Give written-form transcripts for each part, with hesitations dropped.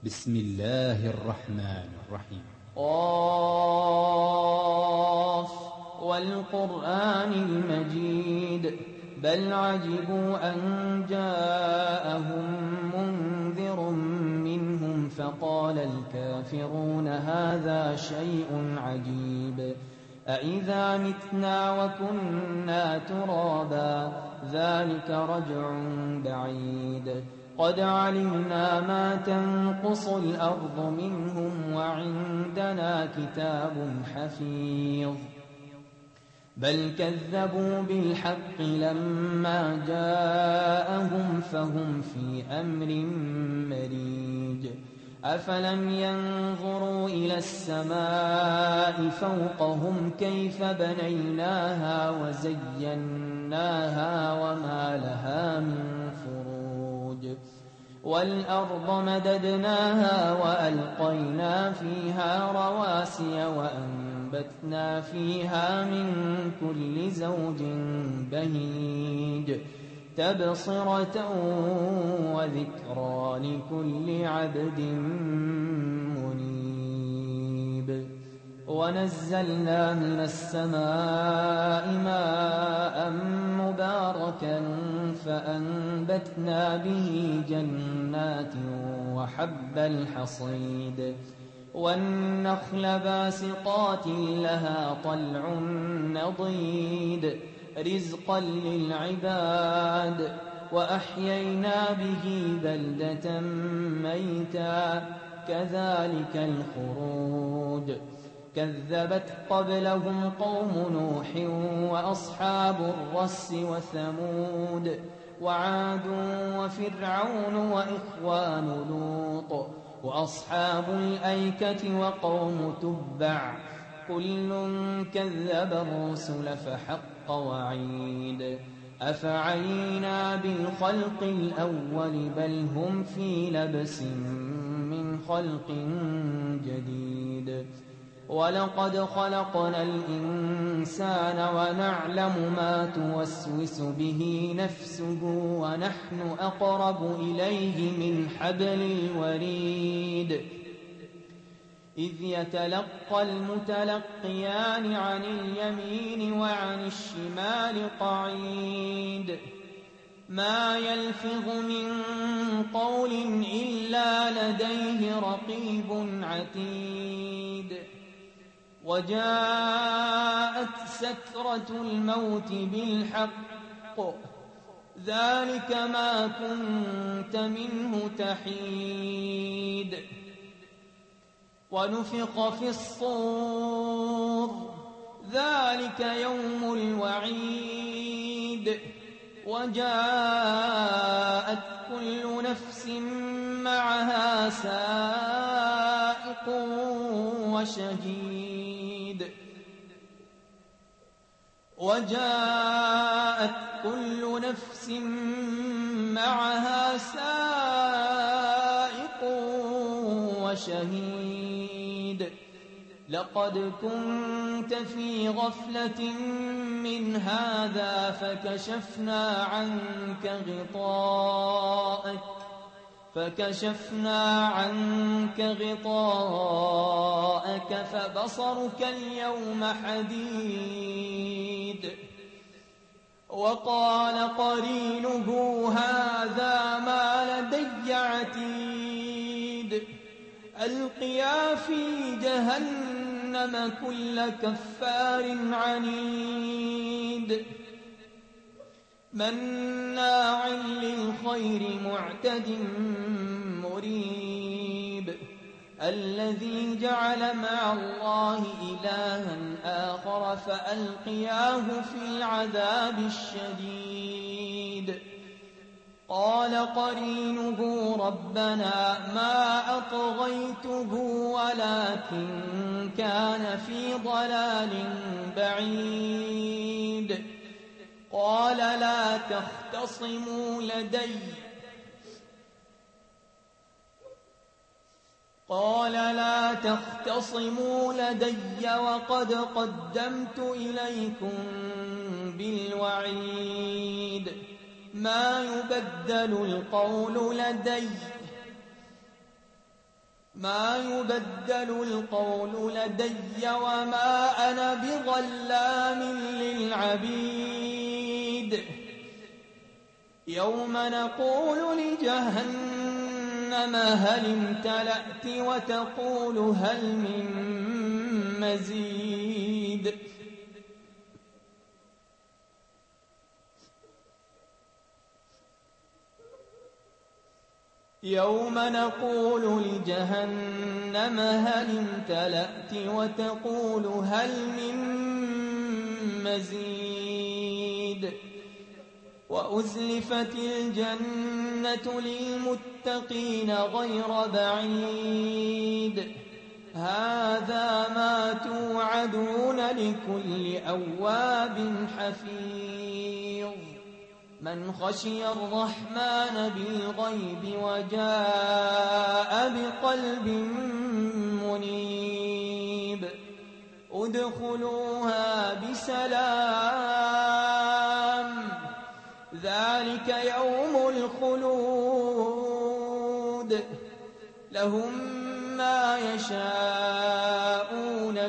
بسم الله الرحمن الرحيم. قاف والقرآن المجيد بل عجبوا أن جاءهم منذر منهم فقال الكافرون هذا شيء عجيب أإذا متنا وكنا ترابا ذلك رجع بعيد قد علمنا ما تنقص الأرض منهم وعندنا كتاب حفيظ بل كذبوا بالحق لما جاءهم فهم في أمر مريج أفلم ينظروا إلى السماء فوقهم كيف بنيناها وزيناها وما لها من فروج والأرض مددناها وألقينا فيها رواسي وأنبتنا فيها من كل زوج بهيج تبصرة وذكرى لكل عبد منيب ونزلنا من السماء ماء مباركا فأنبتنا به جنات وحب الحصيد والنخل باسقات لها طلع نضيد رزقا للعباد وأحيينا به بلدة ميتا كذلك الخروج كذبت قبلهم قوم نوح وأصحاب الرس وثمود وعاد وفرعون وإخوان لوط وأصحاب الأيكة وقوم تبع كل كذب الرسل فحق وعيد أفعينا بالخلق الأول بل هم في لبس من خلق جديد ولقد خلقنا الإنسان ونعلم ما توسوس به نفسه ونحن أقرب إليه من حبل الوريد إذ يتلقى المتلقيان عن اليمين وعن الشمال قعيد ما يلفظ من قول إلا لديه رقيب عتيد وجاءت سكرة الموت بالحق ذلك ما كنت منه تحيد ونفخ في الصور ذلك يوم الوعيد وجاءت كل نفس معها سائق وشهيد وجاءت كل نفس معها سائق وشهيد لقد كنت في غفلة من هذا فكشفنا عنك غطاءك فبصرك اليوم حديد وقال قرينه هذا ما لدي عتيد ألقيا في جهنم كل كفار عنيد مناع للخير معتد مريب الذي جعل مع الله إلها آخر فألقياه في العذاب الشديد قال قرينه ربنا ما أطغيته ولكن كان في ضلال بعيد قال لا تختصموا لدي وقد قدمت إليكم بالوعيد ما يبدل القول لدي ما يبدل القول لدي وما أنا بظلام للعبيد يوم نقول لجهنم هل امتلأت وتقول هل من مزيد يوم نقول لجهنم هل امتلأت وتقول هل من مزيد وأزلفت الجنة للمتقين غير بعيد هذا ما توعدون لكل أواب حفيظ من خشي الرحمن بالغيب وجاء بقلب منيب ادخلوها بسلام ذلك يوم الخلود لهم ما يشاءون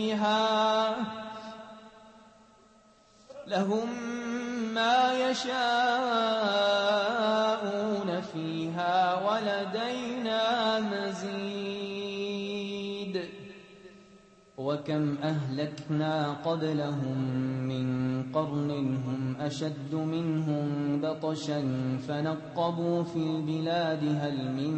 فيها ولدينا مزيد وكم أهلكنا قبلهم من قرن هم أشد منهم بطشا فنقبوا في البلاد هل من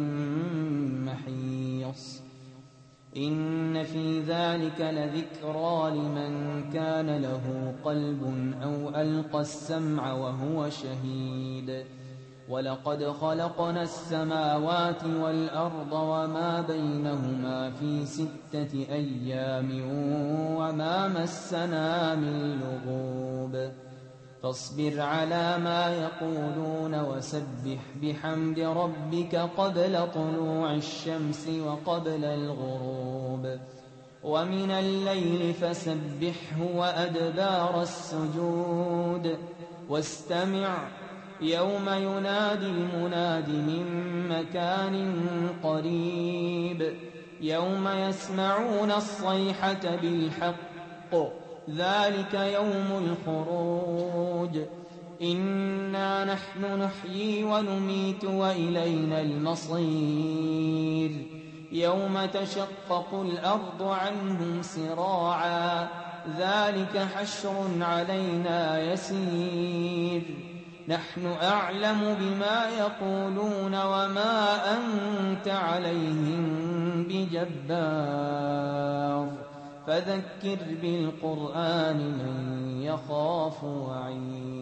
محيص إن في ذلك لذكرى لمن كان له قلب أو ألقى السمع وهو شهيد ولقد خلقنا السماوات والأرض وما بينهما في 6 أيام وما مسنا من لغوب فاصبر على ما يقولون وسبح بحمد ربك قبل طلوع الشمس وقبل الغروب ومن الليل فسبحه وأدبار السجود واستمع يوم ينادي المناد من مكان قريب يوم يسمعون الصيحة بالحق ذلك يوم الخروج إنا نحن نحيي ونميت وإلينا المصير يوم تشقق الأرض عنهم سراعا ذلك حشر علينا يسير نحن أعلم بما يقولون وما أنت عليهم بجبار فذكر بالقرآن من يخاف وعيد